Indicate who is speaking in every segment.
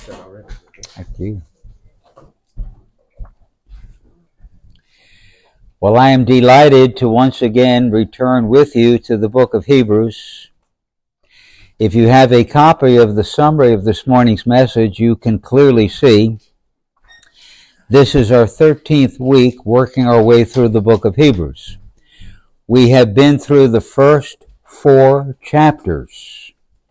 Speaker 1: Thank you. Well, I am delighted to once again return with you to the book of Hebrews. If you have a copy of the summary of this morning's message, you can clearly see this is our 13th week working our way through the book of Hebrews. We have been through the first 4 chapters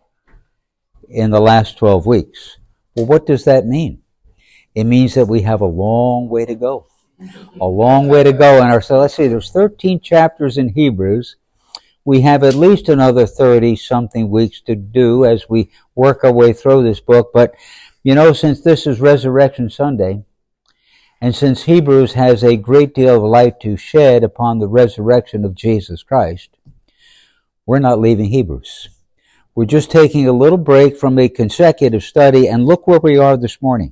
Speaker 1: in the last 12 weeks. Well, what does that mean? It means that we have a long way to go. A long way to go in our, so let's see, there's 13 chapters in Hebrews. We have at least another 30-something weeks to do as we work our way through this book. But, you know, since this is Resurrection Sunday, and since Hebrews has a great deal of light to shed upon the resurrection of Jesus Christ, we're not leaving Hebrews. We're just taking a little break from a consecutive study, and look where we are this morning.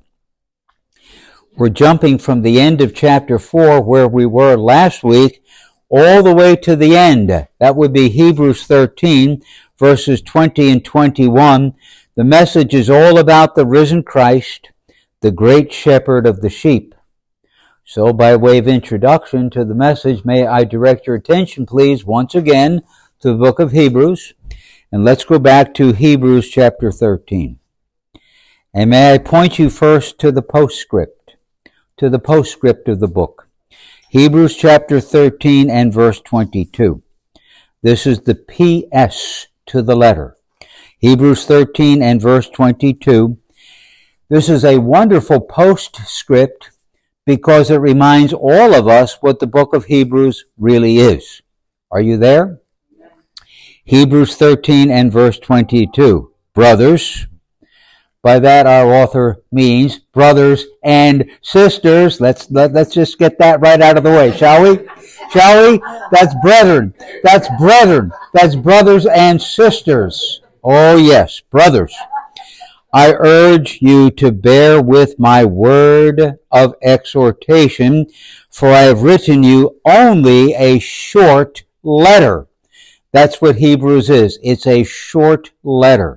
Speaker 1: We're jumping from the end of chapter 4, where we were last week, all the way to the end. That would be Hebrews 13, verses 20 and 21. The message is all about the risen Christ, the great shepherd of the sheep. So by way of introduction to the message, may I direct your attention, please, once again to the book of Hebrews. And let's go back to Hebrews chapter 13. And may I point you first to the postscript of the book. Hebrews chapter 13 and verse 22. This is the P.S. to the letter. Hebrews 13 and verse 22. This is a wonderful postscript because it reminds all of us what the book of Hebrews really is. Are you there? Hebrews 13 and verse 22. Brothers, by that our author means brothers and sisters. Let's just get that right out of the way, shall we? Shall we? That's brethren. That's brethren. That's brothers and sisters. Oh yes, brothers. I urge you to bear with my word of exhortation, for I have written you only a short letter. That's what Hebrews is. It's a short letter.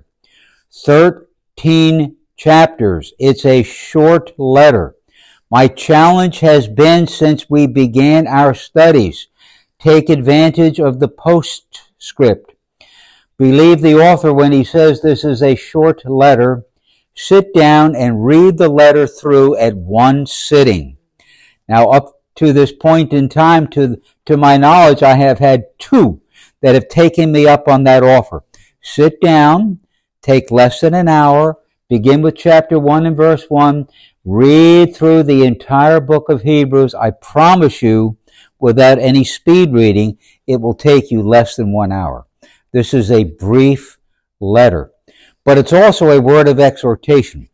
Speaker 1: 13 chapters. It's a short letter. My challenge has been since we began our studies, take advantage of the postscript. Believe the author when he says this is a short letter. Sit down and read the letter through at one sitting. Now, up to this point in time, to my knowledge, I have had 2 that have taken me up on that offer. Sit down, take less than an hour, begin with chapter 1 and verse 1, read through the entire book of Hebrews. I promise you, without any speed reading, it will take you less than 1 hour. This is a brief letter, but it's also a word of exhortation.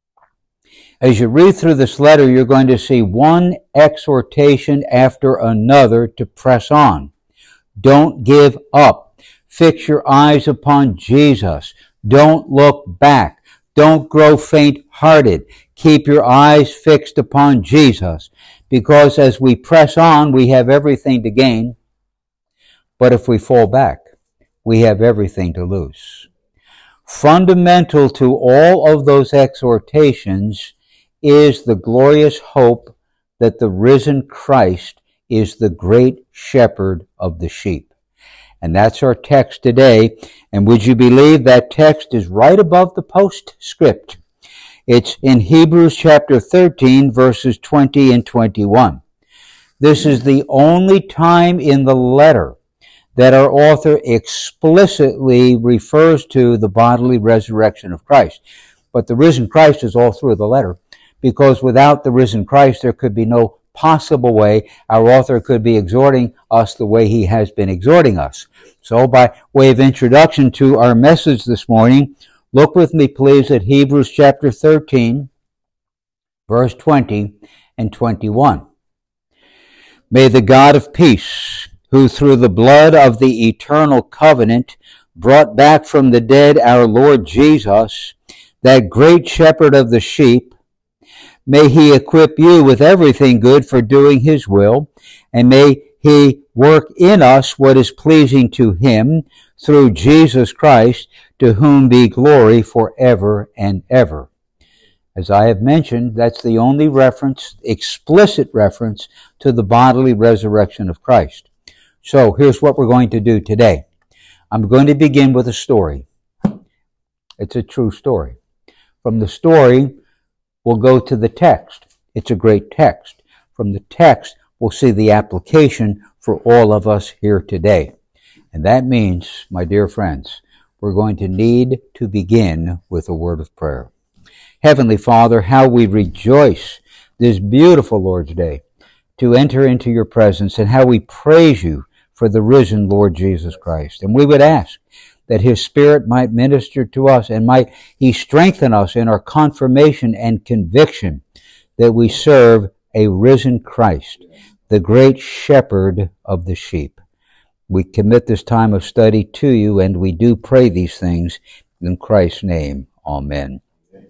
Speaker 1: As you read through this letter, you're going to see one exhortation after another to press on. Don't give up. Fix your eyes upon Jesus. Don't look back. Don't grow faint-hearted. Keep your eyes fixed upon Jesus, because as we press on, we have everything to gain. But if we fall back, we have everything to lose. Fundamental to all of those exhortations is the glorious hope that the risen Christ is the great shepherd of the sheep. And that's our text today. And would you believe that text is right above the postscript? It's in Hebrews chapter 13, verses 20 and 21. This is the only time in the letter that our author explicitly refers to the bodily resurrection of Christ. But the risen Christ is all through the letter, because without the risen Christ, there could be no possible way our author could be exhorting us the way he has been exhorting us. So by way of introduction to our message this morning, look with me please at Hebrews chapter 13, verse 20 and 21. May the God of peace, who through the blood of the eternal covenant brought back from the dead our Lord Jesus, that great shepherd of the sheep, may he equip you with everything good for doing his will, and may he work in us what is pleasing to him through Jesus Christ, to whom be glory forever and ever. As I have mentioned, that's the only reference, explicit reference, to the bodily resurrection of Christ. So here's what we're going to do today. I'm going to begin with a story. It's a true story. From the story, we'll go to the text. It's a great text. From the text, we'll see the application for all of us here today. And that means, my dear friends, we're going to need to begin with a word of prayer. Heavenly Father, how we rejoice this beautiful Lord's Day to enter into your presence, and how we praise you for the risen Lord Jesus Christ. And we would ask that his Spirit might minister to us and might he strengthen us in our confirmation and conviction that we serve a risen Christ, the great shepherd of the sheep. We commit this time of study to you, and we do pray these things in Christ's name. Amen.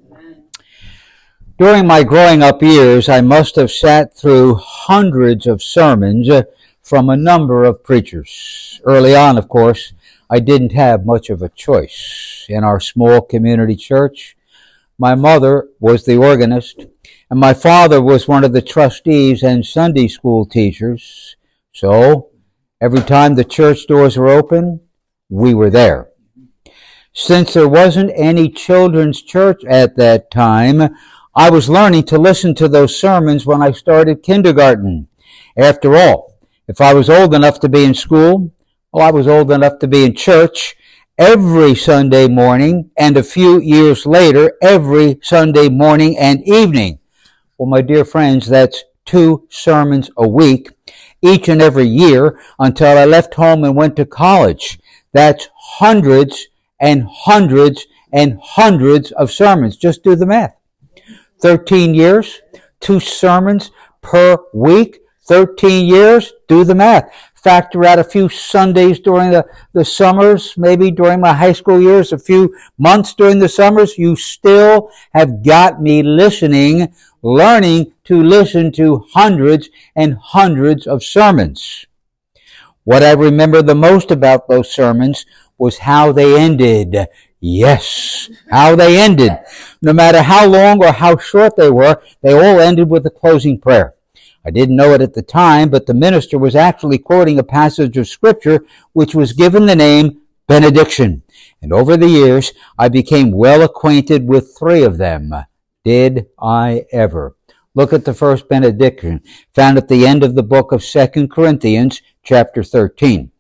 Speaker 1: During my growing up years, I must have sat through hundreds of sermons from a number of preachers. Early on, of course, I didn't have much of a choice. In our small community church, my mother was the organist, and my father was one of the trustees and Sunday school teachers. So, every time the church doors were open, we were there. Since there wasn't any children's church at that time, I was learning to listen to those sermons when I started kindergarten. After all, if I was old enough to be in school, well, I was old enough to be in church every Sunday morning, and a few years later, every Sunday morning and evening. Well, my dear friends, that's 2 sermons a week, each and every year, until I left home and went to college. That's hundreds and hundreds and hundreds of sermons. Just do the math. 13 years, 2 sermons per week, 13 years, do the math. Factor out a few Sundays during the summers, maybe during my high school years, a few months during the summers, you still have got me listening, learning to listen to hundreds and hundreds of sermons. What I remember the most about those sermons was how they ended. Yes, how they ended. No matter how long or how short they were, they all ended with a closing prayer. I didn't know it at the time, but the minister was actually quoting a passage of Scripture which was given the name benediction. And over the years, I became well acquainted with 3 of them. Did I ever? Look at the first benediction, found at the end of the book of 2 Corinthians, chapter 13.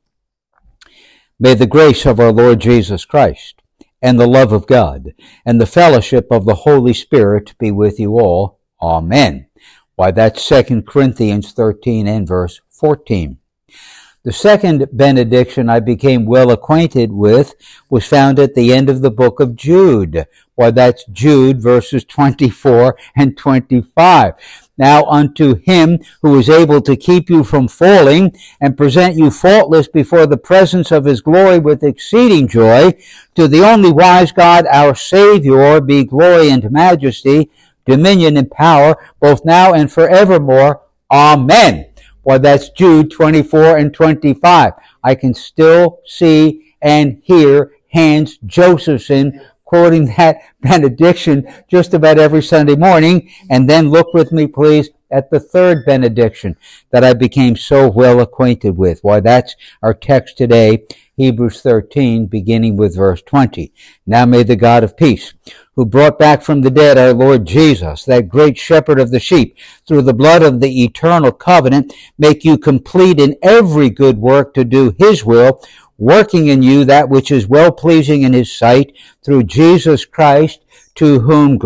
Speaker 1: May the grace of our Lord Jesus Christ, and the love of God, and the fellowship of the Holy Spirit be with you all. Amen. Why, that's 2 Corinthians 13 and verse 14. The second benediction I became well acquainted with was found at the end of the book of Jude. Why, that's Jude verses 24 and 25. Now unto him who is able to keep you from falling and present you faultless before the presence of his glory with exceeding joy, to the only wise God, our Savior, be glory and majesty, dominion and power, both now and forevermore. Amen. Well, that's Jude 24 and 25. I can still see and hear Hans Josephson quoting that benediction just about every Sunday morning. And then look with me, please, at the third benediction that I became so well acquainted with. Why, that's our text today, Hebrews 13, beginning with verse 20. Now may the God of peace, who brought back from the dead our Lord Jesus, that great shepherd of the sheep, through the blood of the eternal covenant, make you complete in every good work to do his will, working in you that which is well-pleasing in his sight, through Jesus Christ, to whom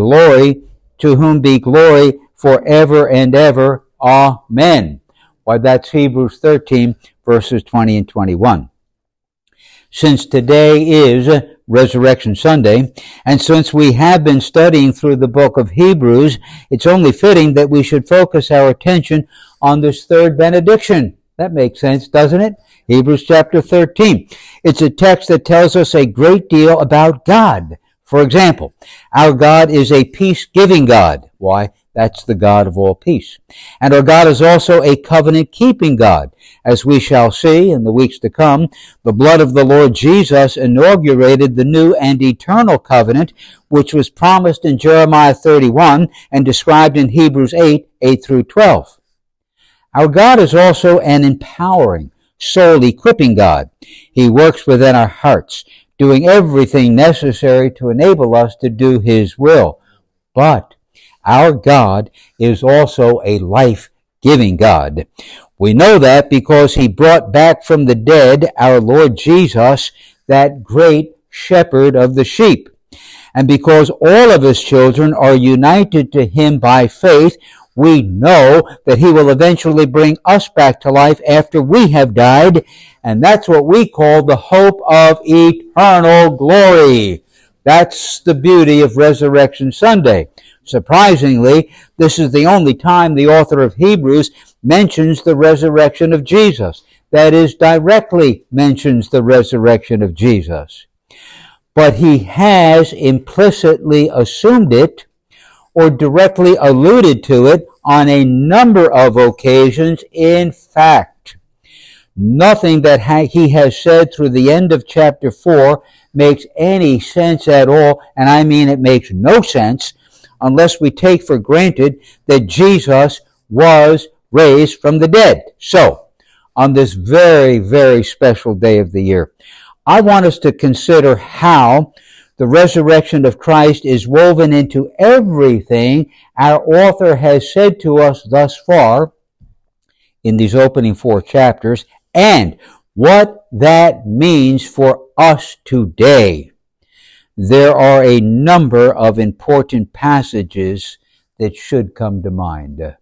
Speaker 1: be glory forever and ever. Amen. Why, that's Hebrews 13, verses 20 and 21. Since today is Resurrection Sunday, and since we have been studying through the book of Hebrews, it's only fitting that we should focus our attention on this third benediction. That makes sense, doesn't it? Hebrews chapter 13. It's a text that tells us a great deal about God. For example, our God is a peace-giving God. Why? That's the God of all peace. And our God is also a covenant-keeping God. As we shall see in the weeks to come, the blood of the Lord Jesus inaugurated the new and eternal covenant, which was promised in Jeremiah 31 and described in Hebrews 8 through 12. Our God is also an empowering, soul-equipping God. He works within our hearts, doing everything necessary to enable us to do His will. But our God is also a life-giving God. We know that because He brought back from the dead our Lord Jesus, that great shepherd of the sheep. And because all of His children are united to Him by faith, we know that He will eventually bring us back to life after we have died, and that's what we call the hope of eternal glory. That's the beauty of Resurrection Sunday. Surprisingly, this is the only time the author of Hebrews mentions the resurrection of Jesus. That is, directly mentions the resurrection of Jesus. But he has implicitly assumed it or directly alluded to it on a number of occasions. In fact, nothing that he has said through the end of chapter 4 makes any sense at all, and I mean it makes no sense unless we take for granted that Jesus was raised from the dead. So, on this very, very special day of the year, I want us to consider how the resurrection of Christ is woven into everything our author has said to us thus far in these opening 4 chapters, and what that means for us today. There are a number of important passages that should come to mind.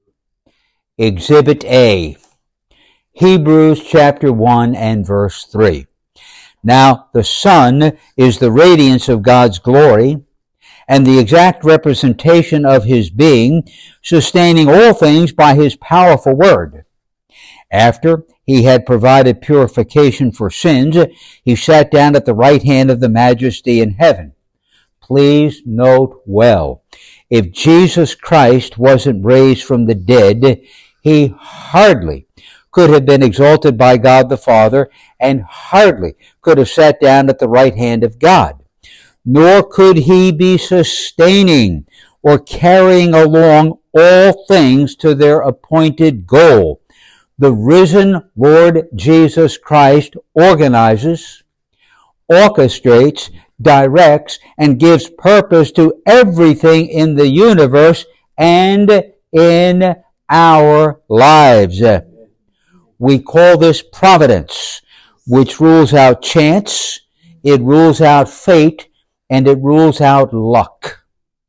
Speaker 1: Exhibit A, Hebrews chapter 1 and verse 3. Now, the Son is the radiance of God's glory and the exact representation of His being, sustaining all things by His powerful word. After He had provided purification for sins, He sat down at the right hand of the Majesty in heaven. Please note well, if Jesus Christ wasn't raised from the dead, He hardly could have been exalted by God the Father, and hardly could have sat down at the right hand of God. Nor could He be sustaining or carrying along all things to their appointed goal. The risen Lord Jesus Christ organizes, orchestrates, directs, and gives purpose to everything in the universe and in our lives. We call this providence, which rules out chance, it rules out fate, and it rules out luck.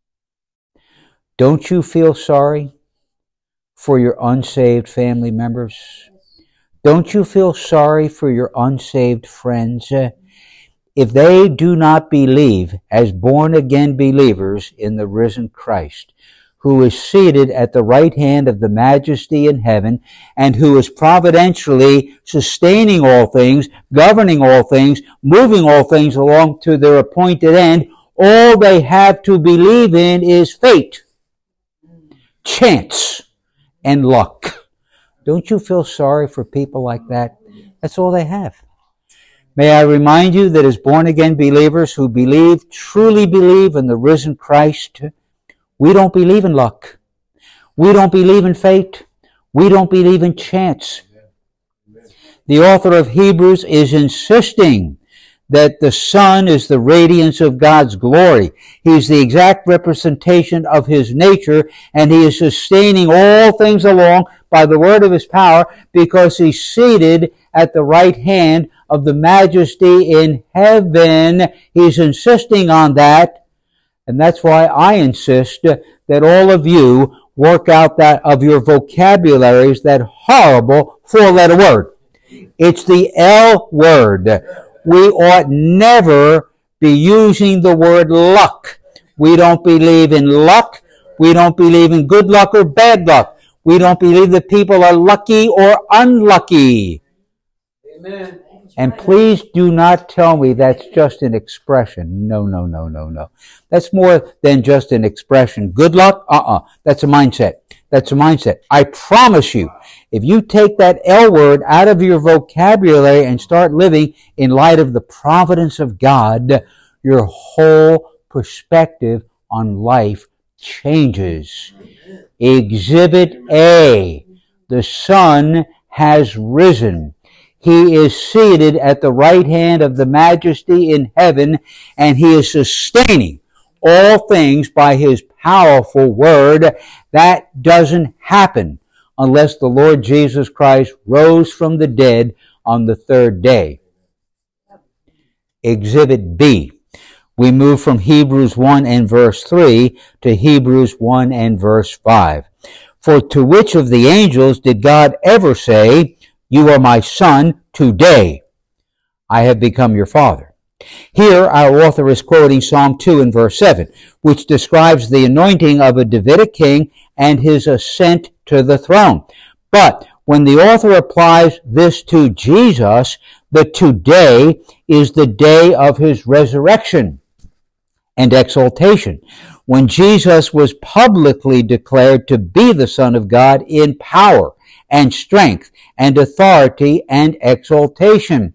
Speaker 1: Don't you feel sorry for your unsaved family members? Don't you feel sorry for your unsaved friends? If they do not believe as born-again believers in the risen Christ, who is seated at the right hand of the Majesty in heaven, and who is providentially sustaining all things, governing all things, moving all things along to their appointed end, all they have to believe in is fate, chance, and luck. Don't you feel sorry for people like that? That's all they have. May I remind you that as born-again believers who believe, truly believe in the risen Christ, we don't believe in luck. We don't believe in fate. We don't believe in chance. The author of Hebrews is insisting that the Son is the radiance of God's glory. He's the exact representation of His nature, and He is sustaining all things along by the word of His power because He's seated at the right hand of the Majesty in heaven. He's insisting on that. And that's why I insist that all of you work out that of your vocabularies, that horrible 4-letter word. It's the L word. We ought never be using the word luck. We don't believe in luck. We don't believe in good luck or bad luck. We don't believe that people are lucky or unlucky.
Speaker 2: Amen.
Speaker 1: And please do not tell me that's just an expression. No, no, no, no, no. That's more than just an expression. Good luck? That's a mindset. That's a mindset. I promise you, if you take that L word out of your vocabulary and start living in light of the providence of God, your whole perspective on life changes. Exhibit A. The Son has risen. He is seated at the right hand of the Majesty in heaven, and he is sustaining all things by his powerful word. That doesn't happen unless the Lord Jesus Christ rose from the dead on the third day. Exhibit B. We move from Hebrews 1 and verse 3 to Hebrews 1 and verse 5. For to which of the angels did God ever say, "You are my son, today I have become your father"? Here our author is quoting Psalm 2 and verse 7, which describes the anointing of a Davidic king and his ascent to the throne. But when the author applies this to Jesus, the today is the day of his resurrection and exaltation, when Jesus was publicly declared to be the Son of God in power and strength and authority and exaltation.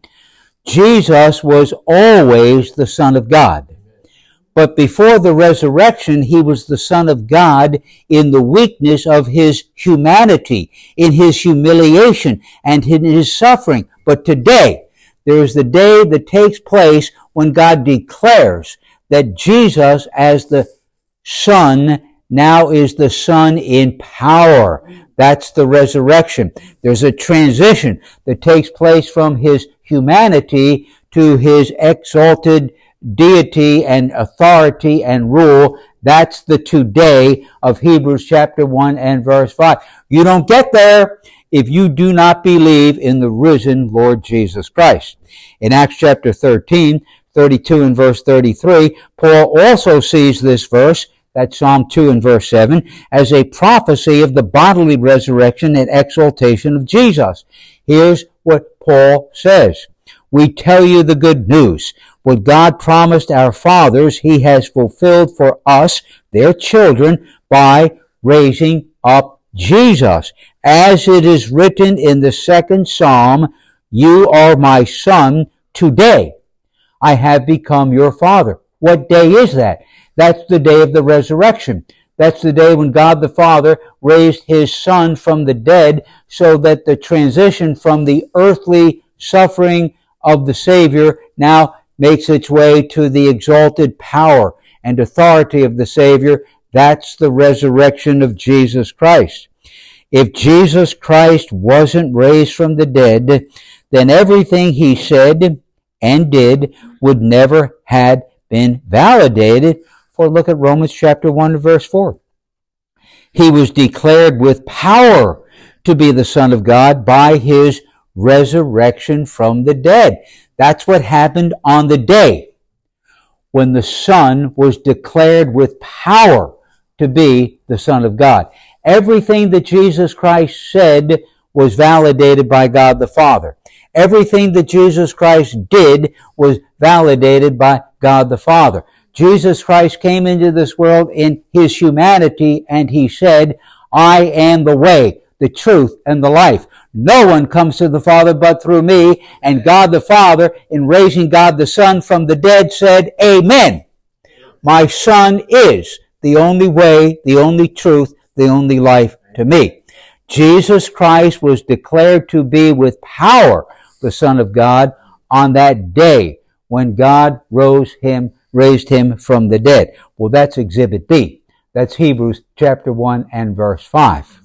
Speaker 1: Jesus was always the Son of God. But before the resurrection, he was the Son of God in the weakness of his humanity, in his humiliation, and in his suffering. But today, there is the day that takes place when God declares that Jesus, as the Son, now is the Son in power. That's the resurrection. There's a transition that takes place from his humanity to his exalted deity and authority and rule. That's the today of Hebrews chapter 1 and verse 5. You don't get there if you do not believe in the risen Lord Jesus Christ. In Acts chapter 13, 32 and verse 33, Paul also sees this verse, that's Psalm 2 and verse 7, as a prophecy of the bodily resurrection and exaltation of Jesus. Here's what Paul says. We tell you the good news. What God promised our fathers, he has fulfilled for us, their children, by raising up Jesus. As it is written in the second Psalm, you are my son, today I have become your father. What day is that? That's the day of the resurrection. That's the day when God the Father raised his Son from the dead, so that the transition from the earthly suffering of the Savior now makes its way to the exalted power and authority of the Savior. That's the resurrection of Jesus Christ. If Jesus Christ wasn't raised from the dead, then everything he said and did would never have been validated. For look at Romans chapter 1 verse 4. He was declared with power to be the Son of God by his resurrection from the dead. That's what happened on the day when the Son was declared with power to be the Son of God. Everything that Jesus Christ said was validated by God the Father. Everything that Jesus Christ did was validated by God the Father. Jesus Christ came into this world in his humanity, and he said, I am the way, the truth, and the life. No one comes to the Father but through me. And God the Father, in raising God the Son from the dead, said, Amen. My Son is the only way, the only truth, the only life to me. Jesus Christ was declared to be with power the Son of God on that day when God raised him from the dead. Well, that's Exhibit B. That's Hebrews chapter 1 and verse 5.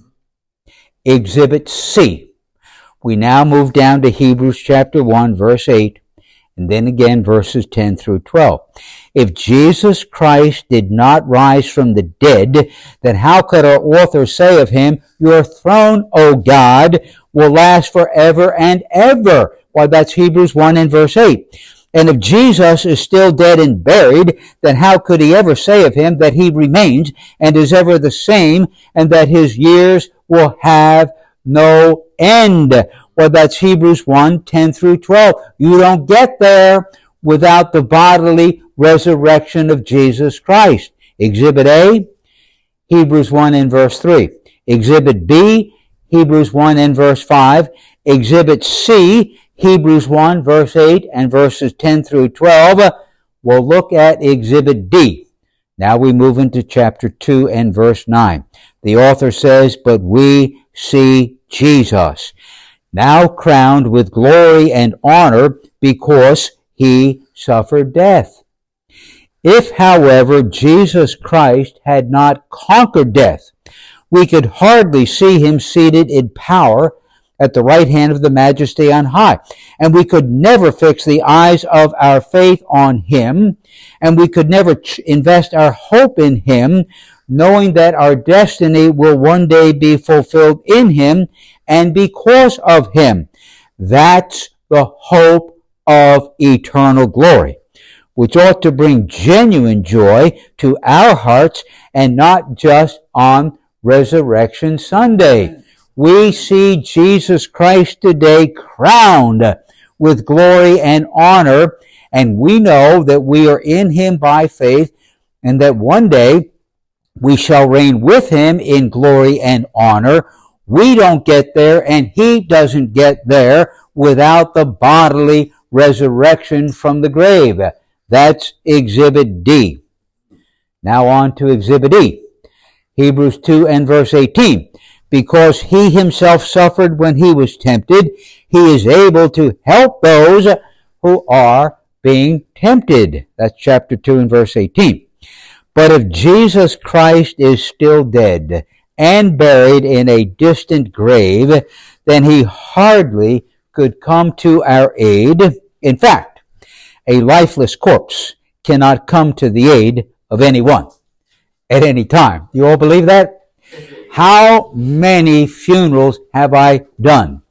Speaker 1: Exhibit C. We now move down to Hebrews chapter 1 verse 8, and then again verses 10 through 12. If Jesus Christ did not rise from the dead, then how could our author say of him, your throne, O God, will last forever and ever? Well, that's Hebrews 1 and verse 8. And if Jesus is still dead and buried, then how could he ever say of him that he remains and is ever the same, and that his years will have no end? Well, that's Hebrews 1, 10 through 12. You don't get there without the bodily resurrection of Jesus Christ. Exhibit A, Hebrews 1 and verse 3. Exhibit B, Hebrews 1 and verse 5. Exhibit C, Hebrews 1 verse 8 and verses 10 through 12. We'll look at Exhibit D. Now we move into chapter 2 and verse 9. The author says, but we see Jesus, now crowned with glory and honor because he suffered death. If, however, Jesus Christ had not conquered death, we could hardly see him seated in power at the right hand of the Majesty on high. And we could never fix the eyes of our faith on him, and we could never invest our hope in him, knowing that our destiny will one day be fulfilled in him and because of him. That's the hope of eternal glory, which ought to bring genuine joy to our hearts and not just on Resurrection Sunday. We see Jesus Christ today crowned with glory and honor, and we know that we are in him by faith, and that one day we shall reign with him in glory and honor. We don't get there, and he doesn't get there without the bodily resurrection from the grave. That's Exhibit D. Now on to Exhibit E. Hebrews 2 and verse 18. Because he himself suffered when he was tempted, he is able to help those who are being tempted. That's chapter 2 and verse 18. But if Jesus Christ is still dead and buried in a distant grave, then he hardly could come to our aid. In fact, a lifeless corpse cannot come to the aid of anyone at any time. You all believe that? How many funerals have I done?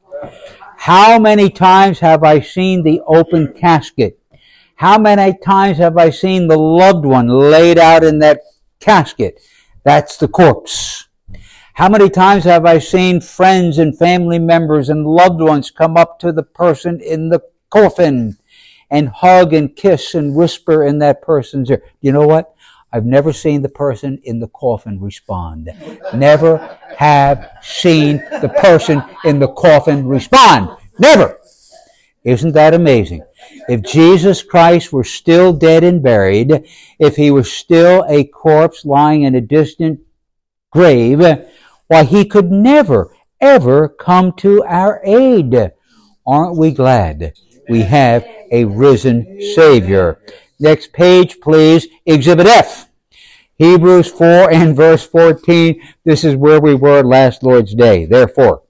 Speaker 1: How many times have I seen the open casket? How many times have I seen the loved one laid out in that casket? That's the corpse. How many times have I seen friends and family members and loved ones come up to the person in the coffin and hug and kiss and whisper in that person's ear? You know what? I've never seen the person in the coffin respond. Never have seen the person in the coffin respond. Never. Isn't that amazing? If Jesus Christ were still dead and buried, if he was still a corpse lying in a distant grave, why, he could never, ever come to our aid. Aren't we glad we have a risen Savior? Next page, please. Exhibit F. Hebrews 4 and verse 14. This is where we were last Lord's Day. Therefore,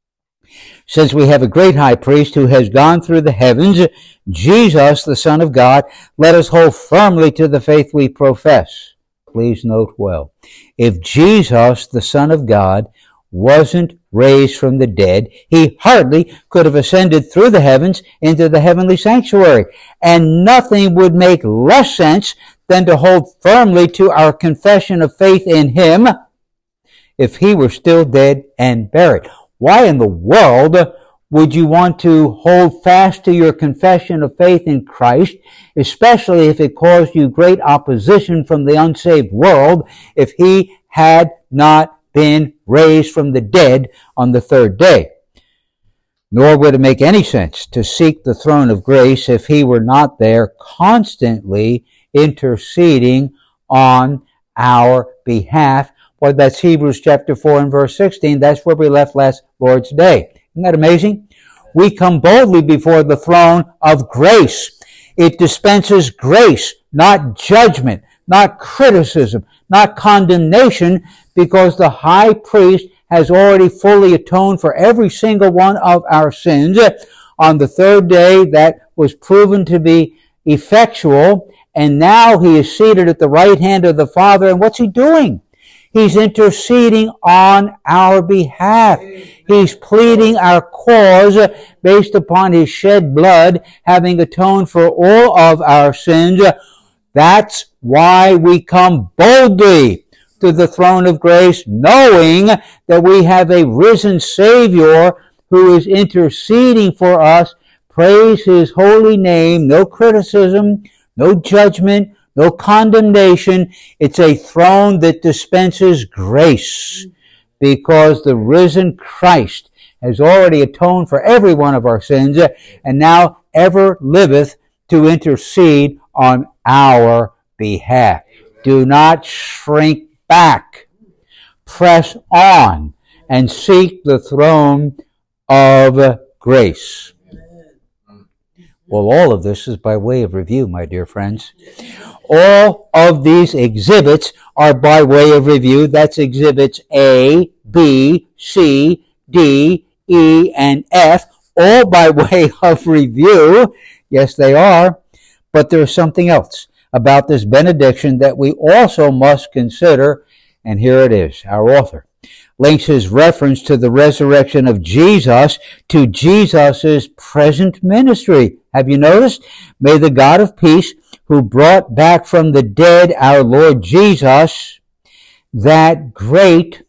Speaker 1: since we have a great high priest who has gone through the heavens, Jesus, the Son of God, let us hold firmly to the faith we profess. Please note well. If Jesus, the Son of God, wasn't raised from the dead, he hardly could have ascended through the heavens into the heavenly sanctuary. And nothing would make less sense than to hold firmly to our confession of faith in him if he were still dead and buried. Why in the world would you want to hold fast to your confession of faith in Christ, especially if it caused you great opposition from the unsaved world, if he had not been raised from the dead on the third day? Nor would it make any sense to seek the throne of grace if he were not there constantly interceding on our behalf. Well, that's Hebrews chapter 4 and verse 16. That's where we left last Lord's Day. Isn't that amazing? We come boldly before the throne of grace. It dispenses grace, not judgment, not criticism, not condemnation, because the high priest has already fully atoned for every single one of our sins. On the third day, that was proven to be effectual, and now he is seated at the right hand of the Father, and what's he doing? He's interceding on our behalf. He's pleading our cause based upon his shed blood, having atoned for all of our sins. That's why we come boldly to the throne of grace, knowing that we have a risen Savior who is interceding for us. Praise his holy name. No criticism, no judgment, no condemnation. It's a throne that dispenses grace because the risen Christ has already atoned for every one of our sins and now ever liveth to intercede on our behalf. Do not shrink back. Press on and seek the throne of grace. Well, all of this is by way of review, my dear friends. All of these exhibits are by way of review. That's exhibits A, B, C, D, E, and F, all by way of review. Yes, they are. But there's something else about this benediction that we also must consider, and here it is. Our author links his reference to the resurrection of Jesus to Jesus' present ministry. Have you noticed? May the God of peace, who brought back from the dead our Lord Jesus, that great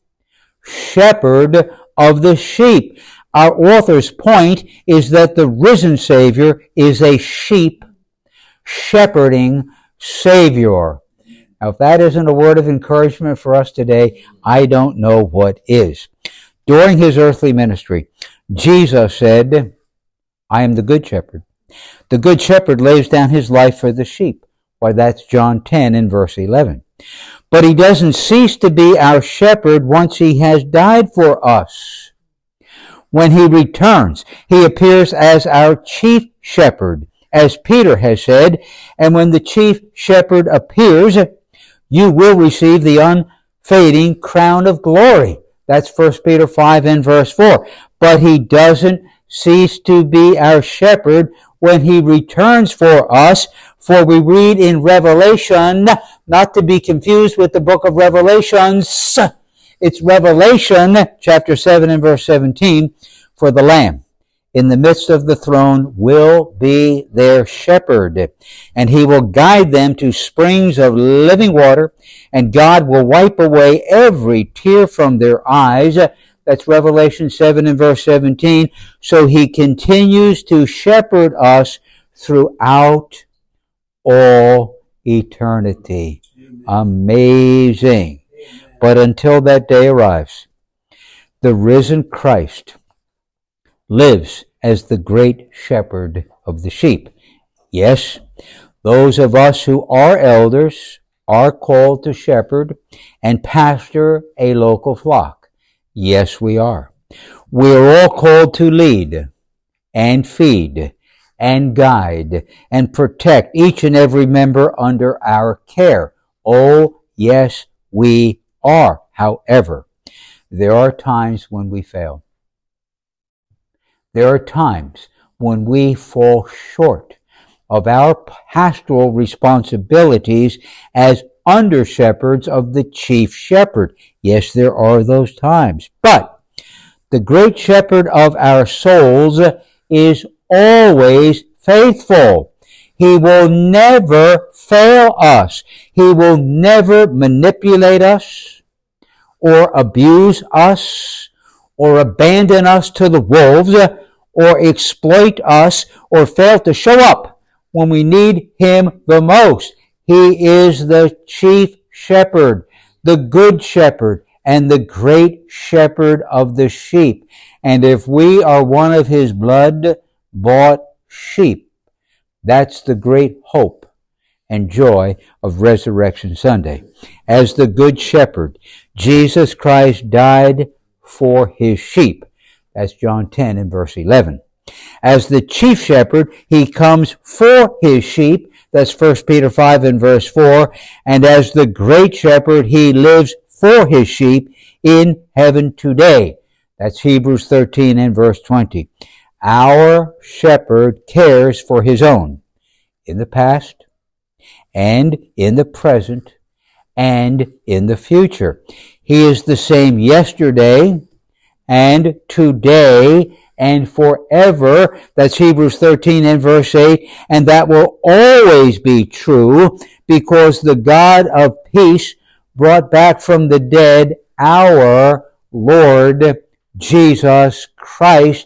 Speaker 1: shepherd of the sheep. Our author's point is that the risen Savior is a sheep shepherding Savior. Now, if that isn't a word of encouragement for us today, I don't know what is. During his earthly ministry, Jesus said, I am the good shepherd. The good shepherd lays down his life for the sheep. Why, that's John 10 and verse 11. But he doesn't cease to be our shepherd once he has died for us. When he returns, he appears as our chief shepherd, as Peter has said, and when the chief shepherd appears, you will receive the unfading crown of glory. That's 1 Peter 5 and verse 4. But he doesn't cease to be our shepherd when he returns for us, for we read in Revelation, not to be confused with the book of Revelations, it's Revelation chapter 7 and verse 17, for the Lamb in the midst of the throne will be their shepherd, and he will guide them to springs of living water, and God will wipe away every tear from their eyes. That's Revelation 7 and verse 17. So he continues to shepherd us throughout all eternity. Amazing. But until that day arrives, the risen Christ lives as the great shepherd of the sheep. Yes, those of us who are elders are called to shepherd and pastor a local flock. Yes, we are. We are all called to lead and feed and guide and protect each and every member under our care. Oh, yes, we are. However, there are times when we fail. There are times when we fall short of our pastoral responsibilities as under-shepherds of the chief shepherd. Yes, there are those times. But the great shepherd of our souls is always faithful. He will never fail us. He will never manipulate us or abuse us or abandon us to the wolves or exploit us or fail to show up when we need him the most. He is the chief shepherd, the good shepherd, and the great shepherd of the sheep. And if we are one of his blood-bought sheep, that's the great hope and joy of Resurrection Sunday. As the good shepherd, Jesus Christ died for his sheep. That's John 10 and verse 11. As the chief shepherd, he comes for his sheep. That's 1 Peter 5 and verse 4. And as the great shepherd, he lives for his sheep in heaven today. That's Hebrews 13 and verse 20. Our shepherd cares for his own in the past and in the present and in the future. He is the same yesterday and today and forever. That's Hebrews 13 and verse 8. And that will always be true because the God of peace brought back from the dead our Lord Jesus Christ,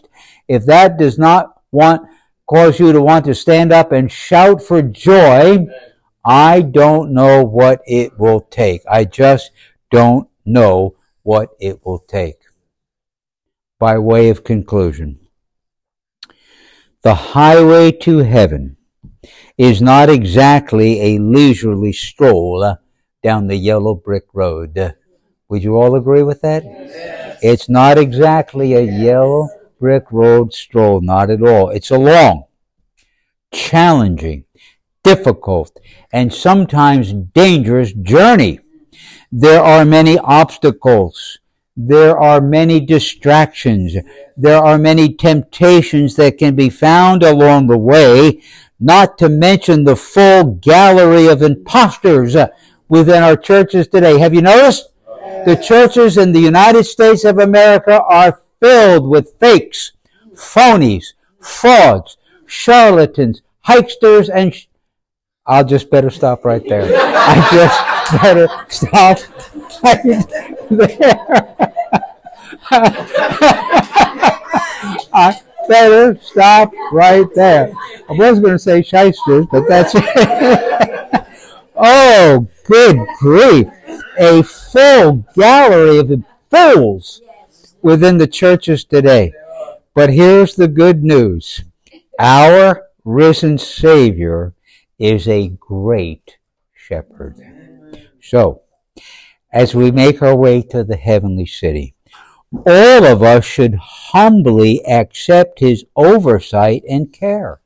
Speaker 1: if that does not cause you to want to stand up and shout for joy, I don't know what it will take. I just don't know what it will take. By way of conclusion, the highway to heaven is not exactly a leisurely stroll down the yellow brick road. Would you all agree with that? Yes. It's not exactly a yellow brick road stroll, not at all. It's a long, challenging, difficult, and sometimes dangerous journey. There are many obstacles. There are many distractions. There are many temptations that can be found along the way, not to mention the full gallery of imposters within our churches today. Have you noticed? The churches in the United States of America are filled with fakes, phonies, frauds, charlatans, hikesters, and I'll just better stop right there. I just better stop right there. I better stop right there. I was going to say shysters, but that's it. Oh, good grief. A full gallery of fools within the churches today. But here's the good news. Our risen Savior is a great shepherd. So, as we make our way to the heavenly city, all of us should humbly accept his oversight and care.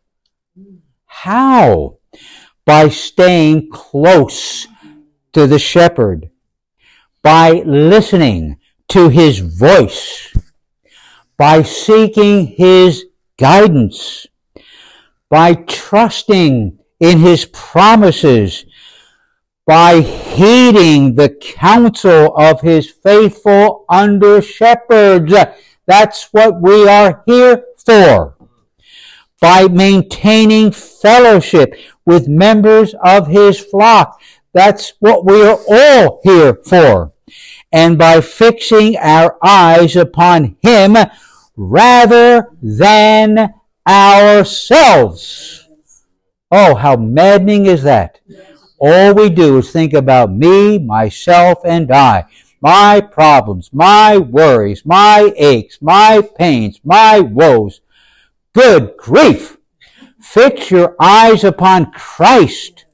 Speaker 1: How? By staying close to the shepherd, by listening to his voice, by seeking his guidance, by trusting in his promises, by heeding the counsel of his faithful under-shepherds. That's what we are here for. By maintaining fellowship with members of his flock. That's what we are all here for. And by fixing our eyes upon him rather than ourselves. Oh, how maddening is that? All we do is think about me, myself, and I. My problems, my worries, my aches, my pains, my woes. Good grief! Fix your eyes upon Christ.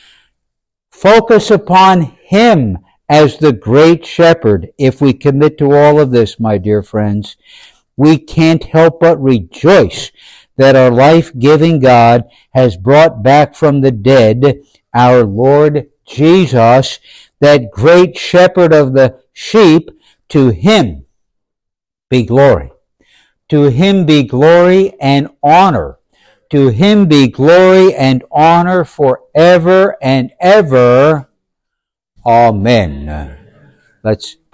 Speaker 1: Focus upon him as the great shepherd. If we commit to all of this, my dear friends, we can't help but rejoice that our life-giving God has brought back from the dead our Lord Jesus, that great shepherd of the sheep. To him be glory. To him be glory and honor. To him be glory and honor forever and ever. Amen. Let's